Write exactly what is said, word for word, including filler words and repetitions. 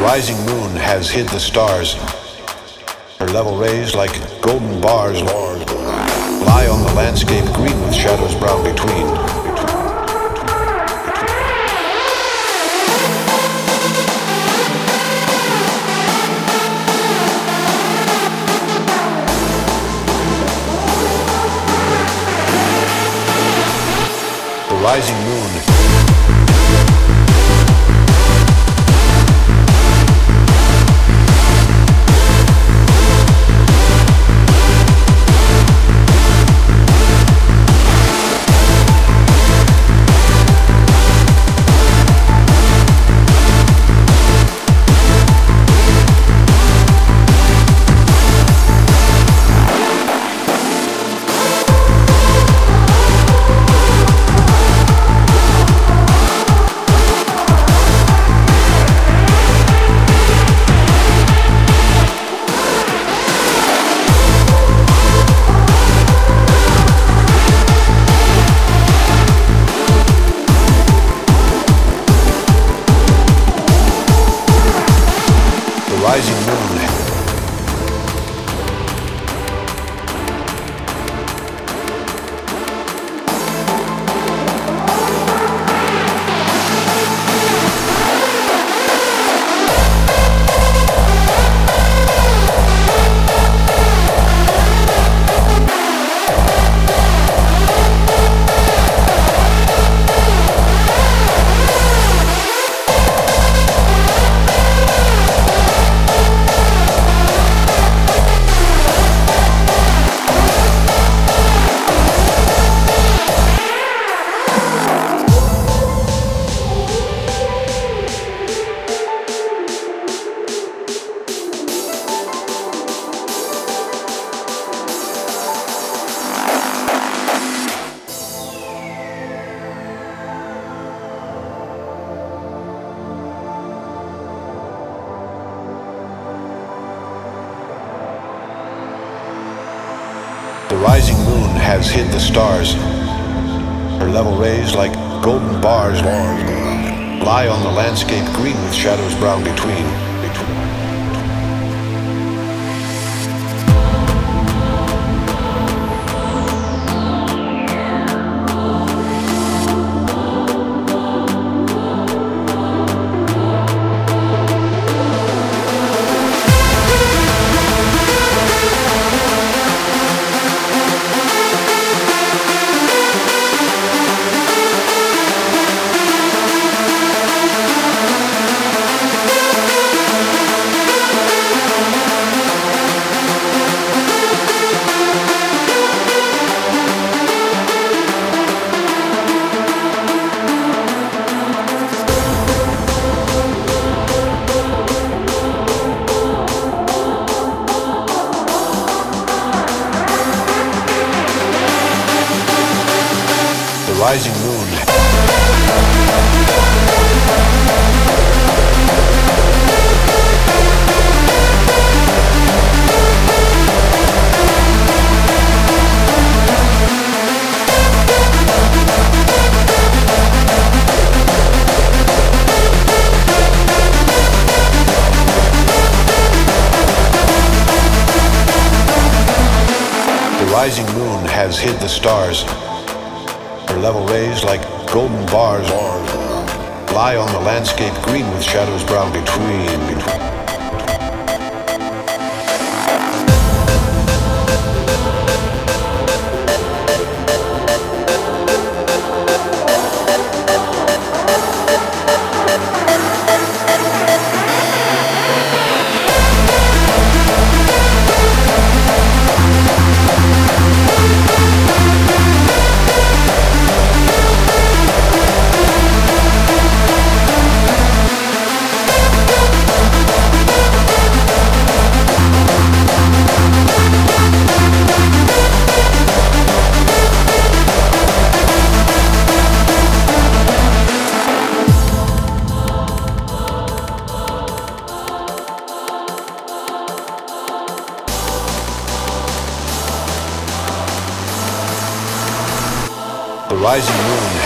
rising moon has hid the stars. Her level rays like golden bars lie on the landscape green with shadows brown between. The rising moon rising moon. The rising moon has hid the stars. Her level rays like golden bars lie on the landscape green with shadows brown between. The rising moon. The rising moon has hid the stars. Her level rays like golden bars lie on the landscape green with shadows brown between. The rising moon